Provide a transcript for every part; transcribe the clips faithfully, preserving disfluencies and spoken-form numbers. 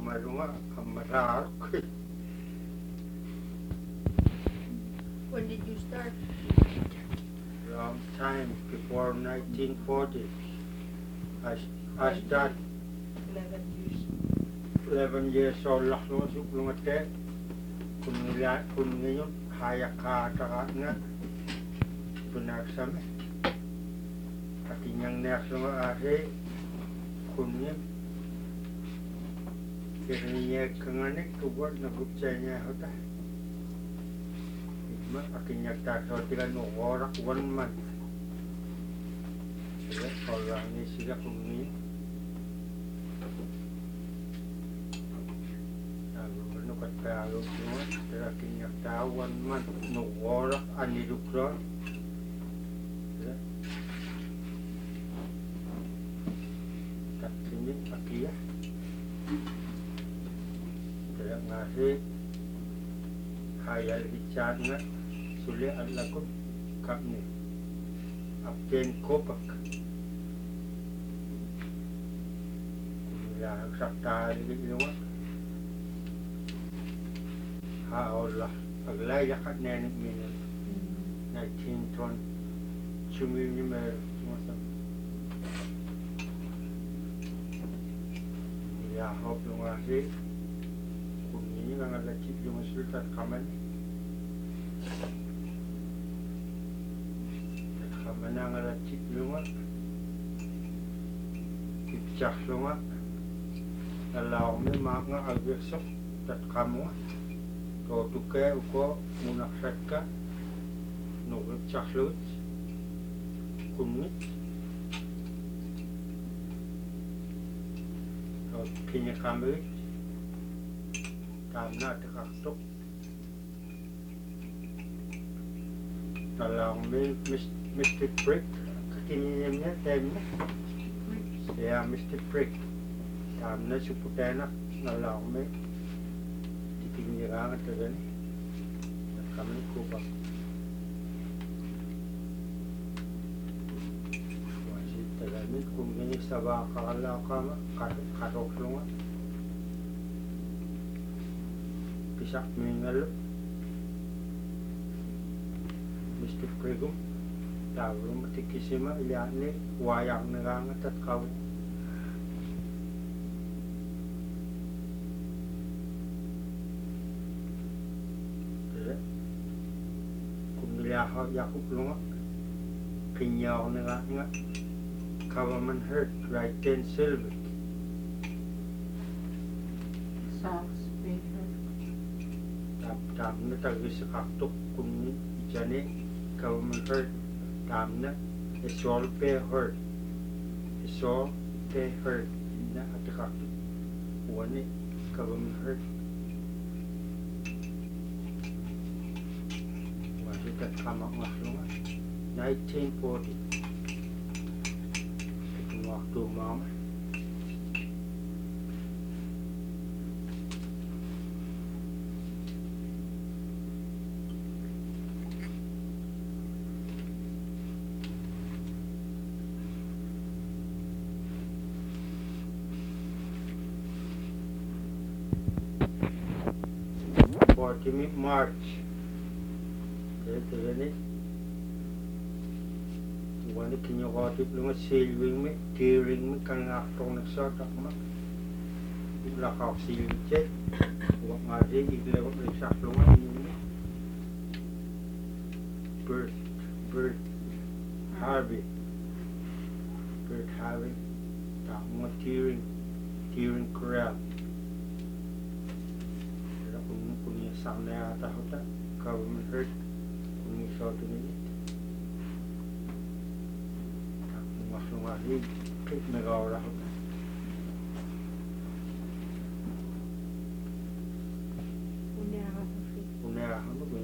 Kamalunga, Kamarak. When did you start? Long time before nineteen forty. I, I started eleven years. eleven years old lah no suplumate. Kun nila kun ngayon haya ka taka nga. Punaksame. Akinyang naksama ahe kun ngayon. Kaya kanganik tuwag na gupsa niya hota. Akin nagtakso sila no orak one month. Sila orang ni sila kumi. Lalu ano katalo semua. Sila akin nagtakso one month no orak anilukro. Sila. Takini akia. Sila ngasih hayal bicara nga sulit adalah ko kami abden kopak ya sakta lagi luar ha Allah aglay yakat nenek minum nineteen ton cumi ni mer masa ya hop luar sih ini kan ada cip yang masuk ke kamar kamar yang ada cip lumah cip lumah kalau memang agak sok tak kamu kalau tukai uko munafika nunggu cip lut kunit kalau kini kamar karena terkasut dalam Mystic Brick kekiniannya temnya ya Mystic Brick karena suputena dalam dikiniran terus kami kubah masih terus kumini sabah kalau kamu kadok semua bisa mengal Mystic Pregum lalu mati kisima lihat ni wayang nerang atas kau kumiliah yakub lunga kinyau nerang ngat government hurt right ten silver Songs being heard. Tamna tagi sakaktok kun jane government hurt tamna it's all pay hurt it's all pay hurt na atakaktok wani government hurt wasi kat kama maslunga nineteen forty itu waktu mama fourteenth March. Jadi ni, wani kinyo kati lunga silwing me, tearing me kang aktong nagsata ma. Ula kau silwing cek, wak ngaji iglewak nagsak lunga ini. Bert, Bert Harvey, Bert Harvey, tak mo tearing, tearing corral. Punya samnya tahu tak kau menhurt punya suatu ni tak masuk lagi klik negara tahu tak Punya apa sih? punya apa tu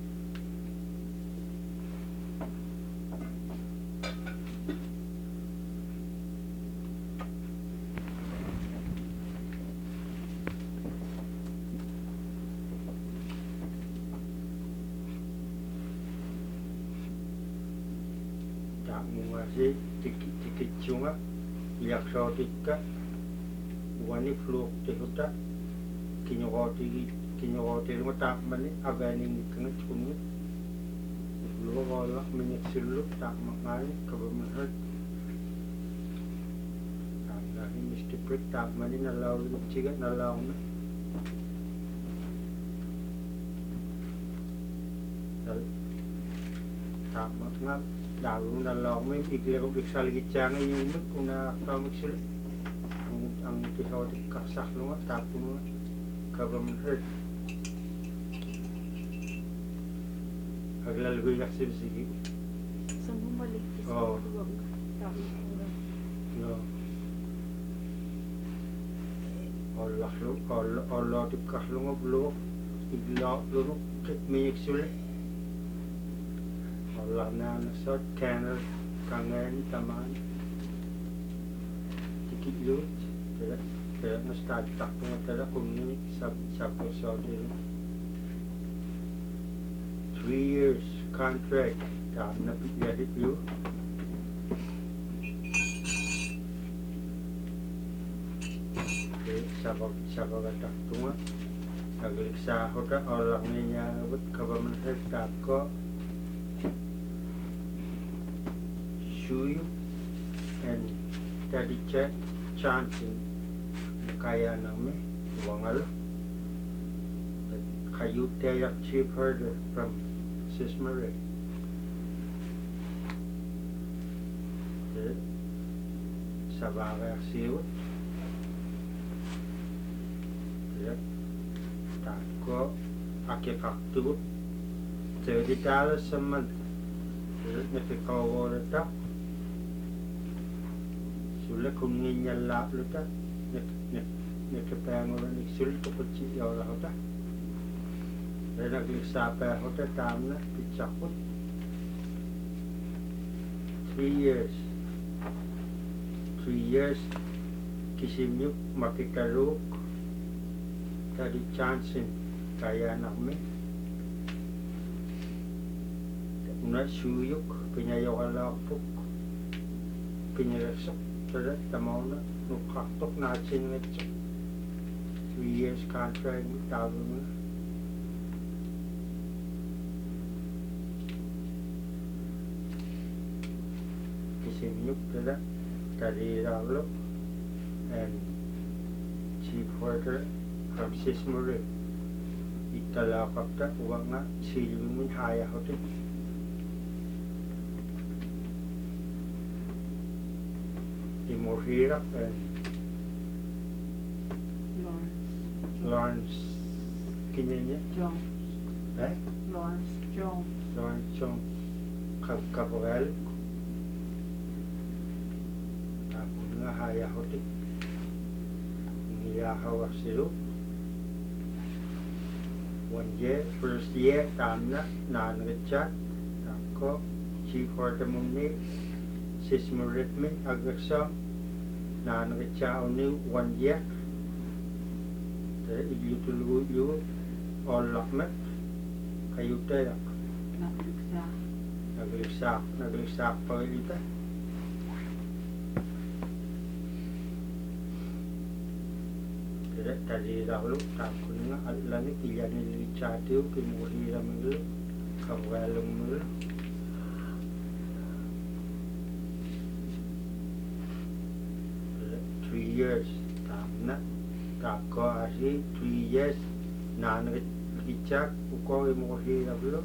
mengasi tikit-tikit cuma liak sautika wani fluk tehota kinyoti kinyoti lu tak mani avani kena kunu lu wala minyak silu tak makai kebenar tak ini mesti prik tak mani nalau lu ciga nalau na tak makna dalu nalau me ikle ko biksal gicang yung kuna kamik silu ang ang kisawati kasak lu tak pun kebenar Aglal gue kasih sih. Semua balik ke Oh. sekolah tapi kurang. No. Allah lu, Allah Allah dikah lu ngoblo, ibla lu kit miyak sulit. Allah na nasot kanal kangen taman. Tikit lu, tidak tidak nastad tak pun tidak kumni sab sab saudi. Three years contract tak nak jadi dulu. Okay, sabak sabak tak tua. Agak sah hoda orang ni yang buat kawan mereka tak ko. Shui and tadi cek chancing kaya nama wangal. Kayu tayak cheap herder from Sis Marie. Sabara siu. Ya. Tako ake kaktu. Jadi tala semen. Ya, nefikawo leta. Sulle kumni nyala leta. Nek nek nekepangola nek sulle topochi yola hota. Rena glisapa hotel tamna pichakut three years three years kisimyuk makikaruk tadi chansin kaya namin una suyuk pinayawalapuk pinarasok tada tamaw na nukaktok natin ngetsok three years contract tago na Simyuk tada dari Raulo and chief worker from Sis Marie. Itala kapta uwang nga silwing haya hote. Imorhira and Lawrence. Lawrence Kinyanya. Jones. Eh? Lawrence Jones. Lawrence Jones. Cabral. Haya hote niya hawa silu one year first year tamna nan rechat ako chief horta mumni sis muritmi agaksa nan recha oni one year te igitulu yu all lakmet kayute yak Nagriksa. nagriksak nagriksak pagilita tadi dahulu tak kunna Allah ni pilihan ni catu kemudian mengelu kawalung mengelu three years tak nak tak ko asi three years nan kicak uko kemudian dahulu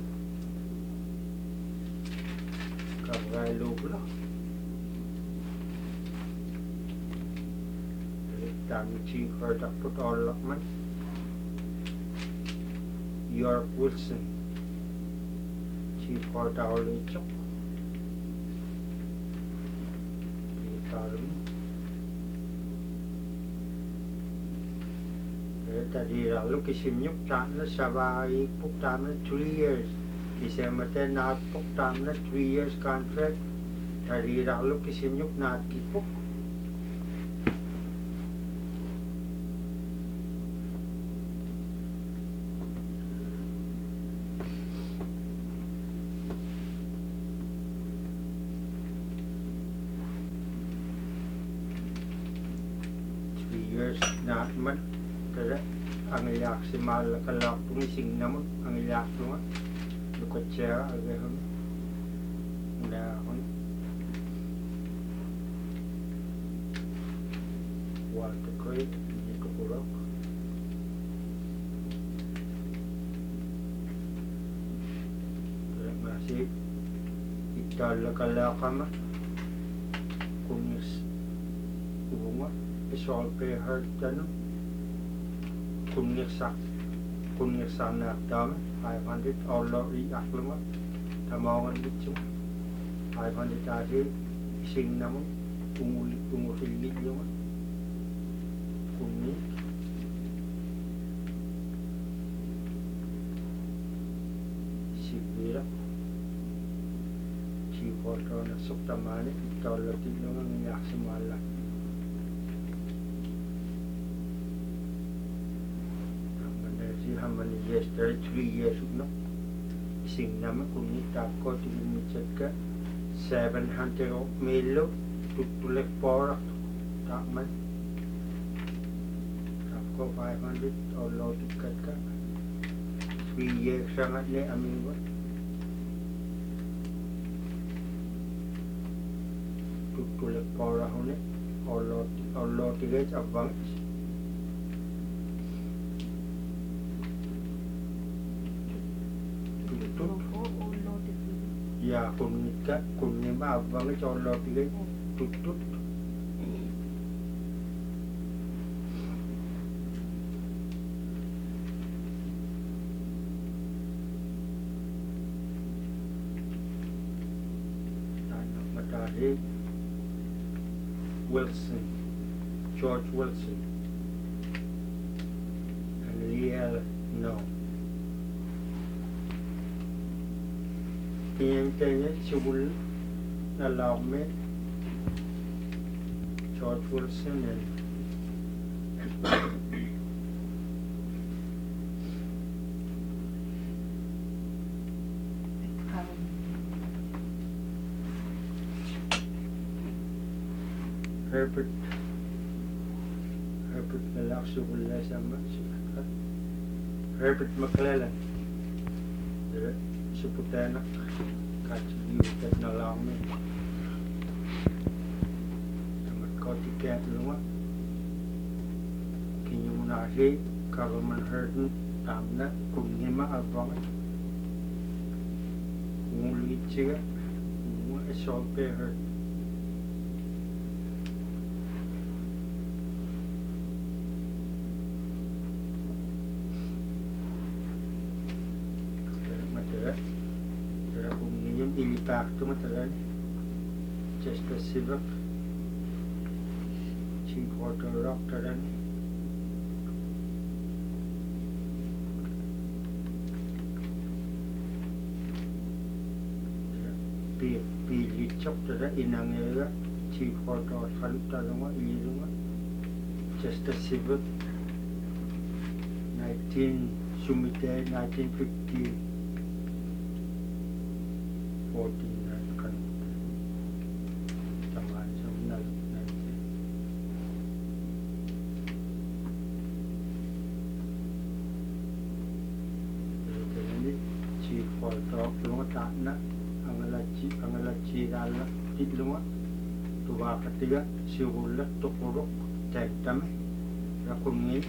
kawalung lah dan chief heard up put all of man York Wilson chief heard all the chop tadi lalu kisimnyuk tanah sabai puk tanah three years kisemate nat puk tanah three years contract tadi lalu kisimnyuk nat kipuk years na man kada angilak si mal kalak tumising naman angilak tunga lukatsa agahon na hon Walter Creek dito kurok kaya masih itala kalakama kunis bunga isolpe hurt ano kunirsak kunirsanak dame five hundred Allah i akluma tamawan dito five hundred tadi sing naman umuli umuhilig yung kunik sibira si koto na suktamane itala tilo ng yaksimala Hamani yesterday three years ago sing nama kuni tako tingin micet ka seven hundred milo tutulek porak takman tako five hundred Allah tikat ka three years sangat ni amin ko tutulek porak hone Allah Allah tikat abang ya kun ka kun ni ba abang cho lo pi tut tut anak matahari Wilson George Wilson and Liel no Yang kayaknya sebul dalamnya George Wilson dan Herbert Herbert nalak sebul sama Herbert McClellan jadi seputar Kaciukat na lang ni Tamat ko tiket lunga Kinyo muna si Karuman Herden Tamna Kunhima abang Ngulit siya Mga isolpe Herden Matera ilipak tu matalan Chester Sivak Chief Water Rock talan Pi pi licok talan inang era Chief Water Rock talan ilirunga Chester Sivak nineteen sumite nineteen fifty fourteen kan tambahan sa nal jadi chief photo lunga na ang lachi ang lachi dala tidlunga tuwa katiga siulla tukurok tagtame rakungi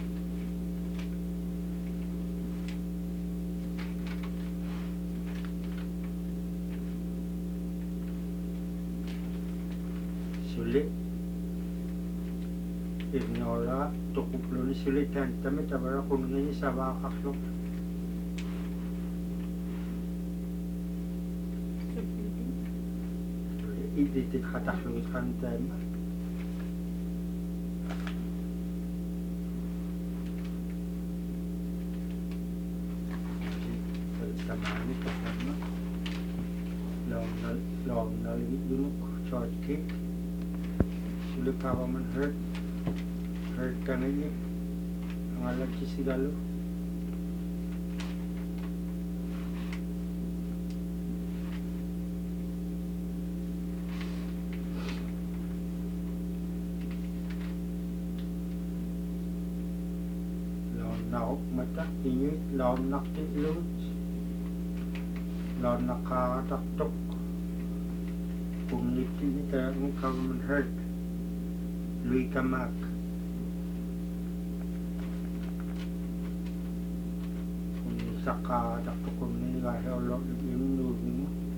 sulit ignora tukuplo ni sulit kan tame tabara kunni sa bakaklo iditi khataklo kan tame tamani kasama long na long na lunok short kick sulit kawa man hurt hurt ka na niya ang alam si Sigalo long nauk mata inyut lawan nakti lut lawan nakatak tok community ni terang government herd lui kamak kuni saka tak tok kuni gaya olok im nurung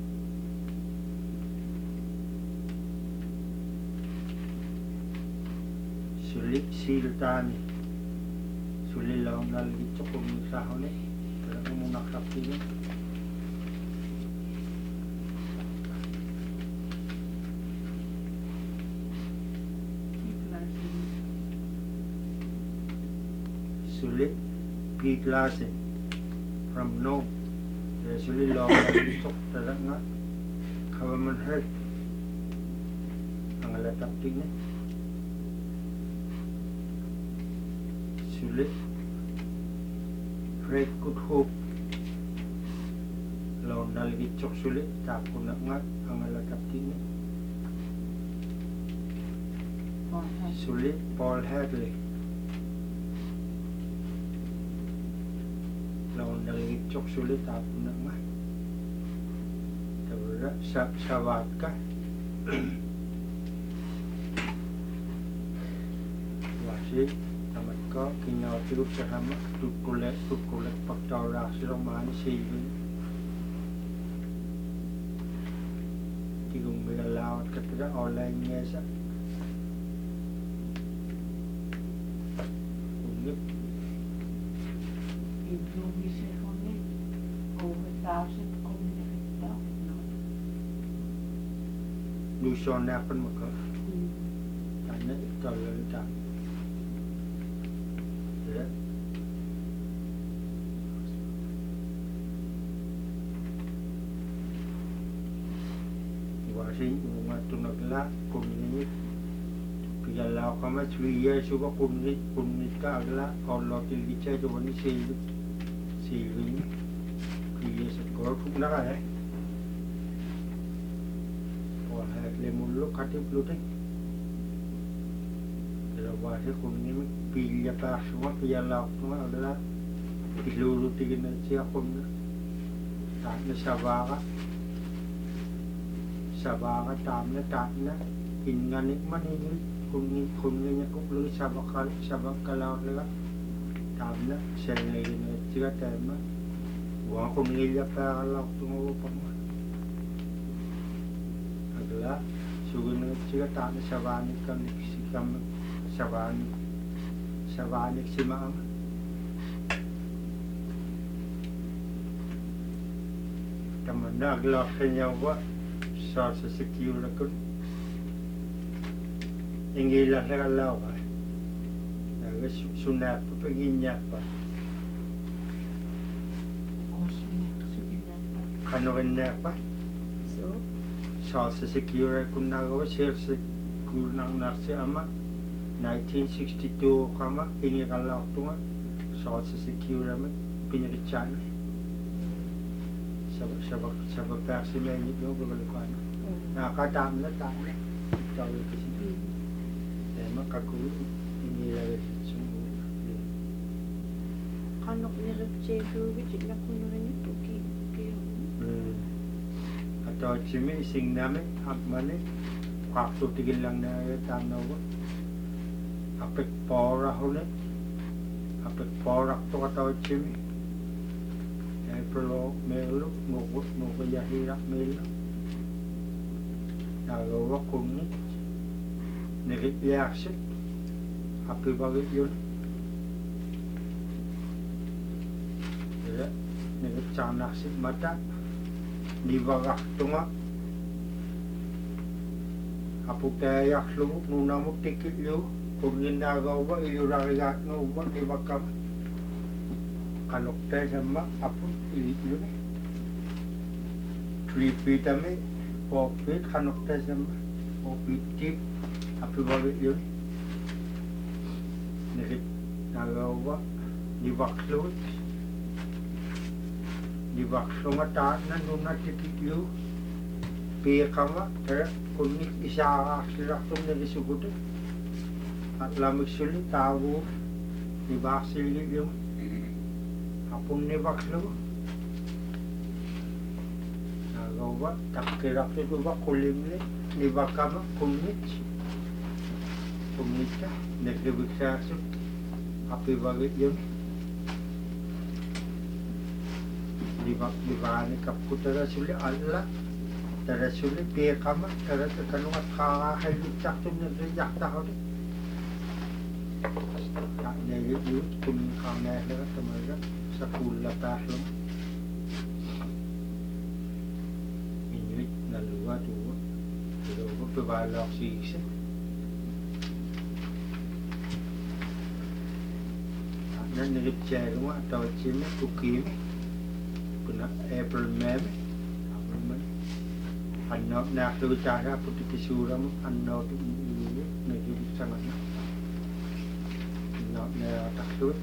sulit siltani sulit lawan lagi cukup misah ni terang munak sakti ni sulit piglasin from no ya sulit lawan lagi cuk terang nga government herd ang alatap ni sulit Great Good Hope lawan lagi cuk sulit tak kuna nga ang alatap ni sulit Paul Hadley lawan lagi cuk sulit tak kuna nga tabra sa sawat ka wasi tamat ko kinyaw tiruk sa hama tukulet tukulet pagtawra sirong mani sibin tigong milalawat kataga online niya sa unip Indonesia kami over thousand community daw. Luzon na pun maka tanya kalau tak ya wasin umat tunagla community pigalau kama three years juga community community ka agla Allah tilgicha jo bani se Sailing three years ago na ka eh Paul Hadley mulu katip luting wasi kunni pilya pa semua piala semua adalah ilulu tigin na siya kunna takna sabaka sabaka tamna takna inganik maningil kunni kunni niya kuklu sabaka sabaka law laga tamna siya ngayon na siya tema wang kunni niya pa law tungo pa mo agla sugun na siya takna sabani kam sikam Savan Savanik si Maang Taman na agla kanya wa sa sa secure ko ingila sa kalaw ka naga sunat pa paginya pa kano kanya pa So sa sa secure ko nagawa siya sa kunang nasi ama nineteen sixty-two kama ini kalau tunga soal secure ama pinirichan sabak sabak sabak versi ni do berlakuan na katam na ta tahu ke sini tema kaku ini lagi semua kanok ni repchedo which na kuno ni toki ki atau cimi sing name amane waktu tigil lang na tanaw apek pora hole apek pora to kata chimi April melu ngogo ngogo yahira melu nagawa kunni nigit yaksit api bagit yun ya nigit chanaksit mata dibagak tunga apu kayak lu nunamuk tikit lu kung ginagawa iluragat ng uban ibakam kanokte sama apo ilito ni three feet ame four feet kanokte sama four feet deep apo bagay yun nagit nagawa dibaklot dibaklo nga taat na nung natikikyo piya ka nga kaya kung isa sila itong nagisugod at lamig sulit tawo di baksil yung Kapun ni baklo. Nagawa takirak tu ba kulim ni ni bakama kunit. Kunit ka nagbibigsa su. Api bagit yun. Di ba di ba ni kaputara suli Allah. Tara suli piye kama tara kanungat kakakalit sakto nagriyak tako ni. Tak nagit yun kun kamera ka tamaga sa kula tahlo. Inuit na luwa tuwa. Pero ko pabalak si nan nirip chay mo atau chime tukim kuna April May April May anno na lu cara puti kisura mo anno tu ini nirip sangat na no na taklut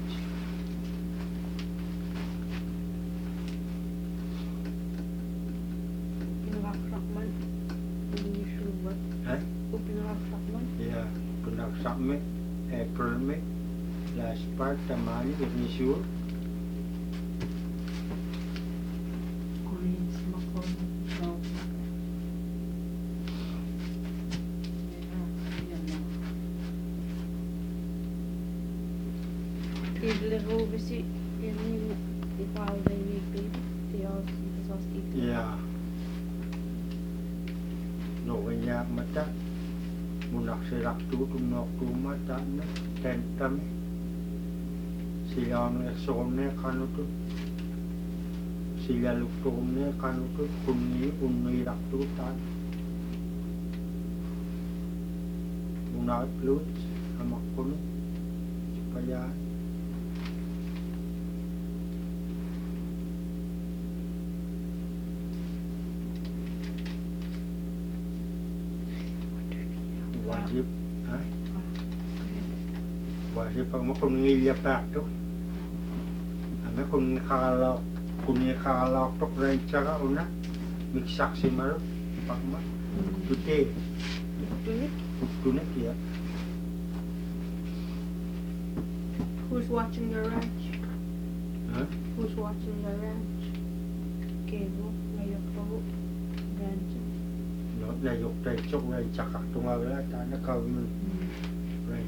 Pinakrakman ini surubat eh pinakrakman ya kuna samme April May last part tamani ini sure Korean smakon daw. Idle rovesi ini di pal dei weekly di os di os idle ya no nya mata munak sirak tu tu nok tu mata na tentam silang somne kanutu sila luktumne kanutu kunni unni raktu tan munak lut sama kun supaya wajib ha wajib pag mo kun ngilya pa tu Ano kung nakalak, kung nakalak tok rin tsaka una, miksak si Maro, pakma, tute, Tunik. tunek ya. Who's watching the ranch? Huh? Who's watching the ranch? Kevo, ngayon ko ranch. No, layok tayo tsok rin tsaka tungawala, tana kawin rin.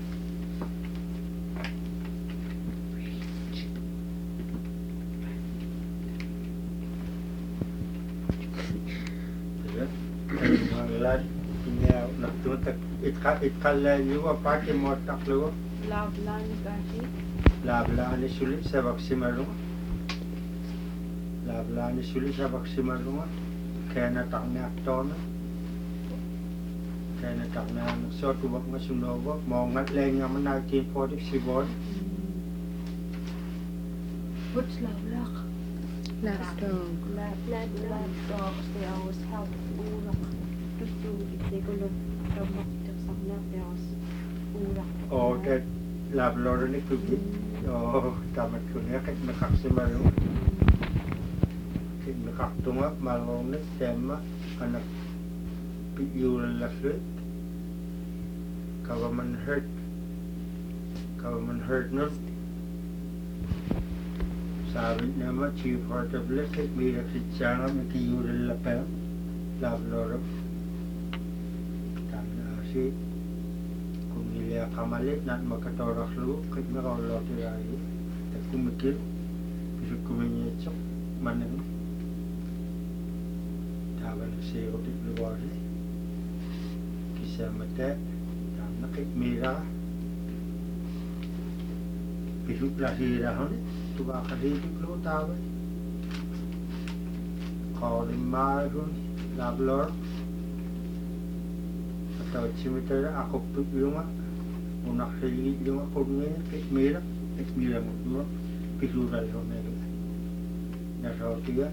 Tungawala, Inga naktutak itka itkalla yuwa pati mo taklo Lavlan kasi. labla ni sulit sa baksimarunga labla ni sulit sa baksimarunga kaya natak na aktono kaya natak na so tubak nga sunobo mo ngat leng nga man nineteen forty-seven What's lavlak? Lapdog. Lab, lab, lab dogs, they always help urak. Tutu, if they go look, they'll look to some lab, they always urak. o that lablor ni kubi o tamat ko niya kaya nakaksimarunga kaya nakaktunga malong ni tema anak piyulan laslit kawa man hurt kawa man hurt nun sabi naman chief heart of blessed birak si Tsanga may kiyulan lapel lablor tanda si kung nila kamalit na magkatorak lu kahit nakawala tirayo at kumikil pisag kuminyetsok manang tawa nagsiro tit luwari kisa mata tam nakit mira pisag lasira hon tuwa kadidik lu tawa kawalin maroon lablor atau cimitara ako yung unak sili yung ako ngayon kit mira kit mira mo pisural ho na yun nasa tiga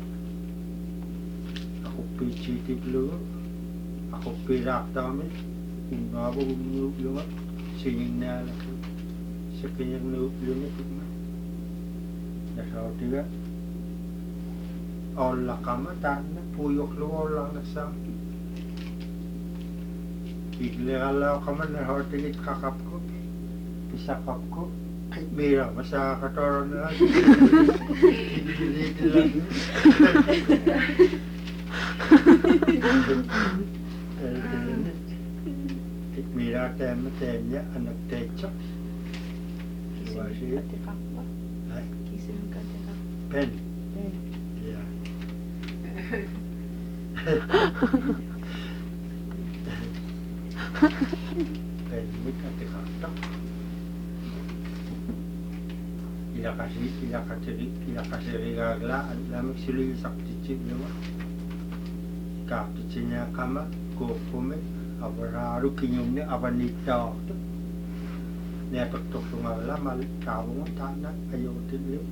ako pichitit lu ako pirak tami kung nabo yung singing na sa kanyang nublo na tigma nasa tiga olla kama tan na puyok lu olla nasa Iglala ka man na hortingit kakap ko, pisakap ko, Ay, mira, masakatoro na lang. Dilitin lang. Mira, tema, tema, anak teca. Kisim katekakwa. Ay, Kisim katekakwa. pen. Eh. Ya. Pen, mika tekakta. Ila kasi, ila kasi, ila kasi rigagla, lamig sili saktichi naman. Kaktichi niya kama, kukume, abararu kinyumne, abanita. Nepatok sungala, malik tawang tanan, ayaw tilim.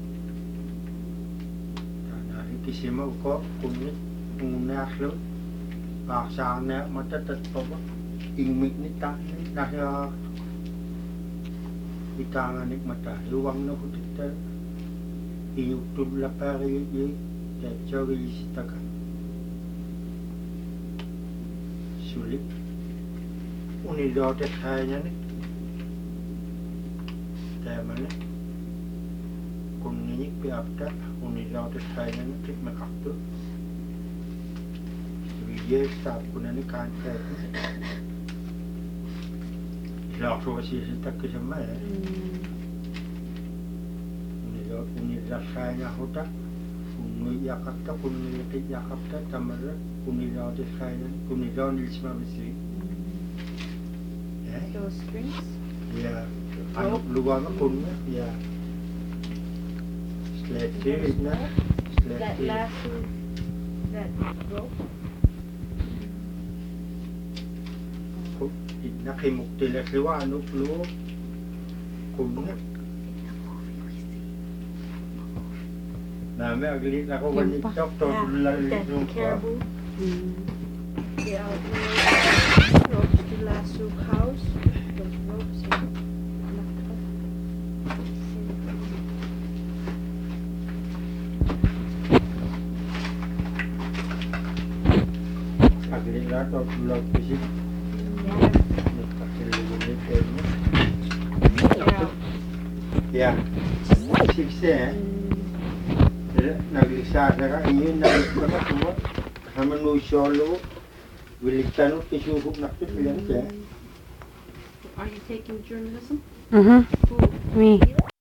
Tanari kisima uko, kunit, unaslo, pasana, matatat pa ba? Ingmik ni tanan, nasa itanganik mata, luwang na kutita, iyuktub la pari yi, techo isitakan. Sulit, unilote kaya ni. Tämmöinen kunniik peabda unilaudus häinen tik me kahtu viies saab kunani kanssa lausua siis takki se mä unila unila häinen huta kunni jakatta kunni jakatta tamara unilaudus häinen unilaudus mä misi Those strings. ja anu luang kunnya ya sledge na That sledge lasso, that rope. ko nakimuk tila siwa anu lu kunnya na me agli na ko wani Yun pa. tok to la that lu ko caribou. Mm. They are the ropes to lasso cows. Those ropes. Yeah. agli la to lu kisi Yeah. ya sikse naglisa ka iyon na ko tuwa sama nu solo wilikano kisuhuk nakit yan siya. Are you taking journalism? Mhm. Who? Me.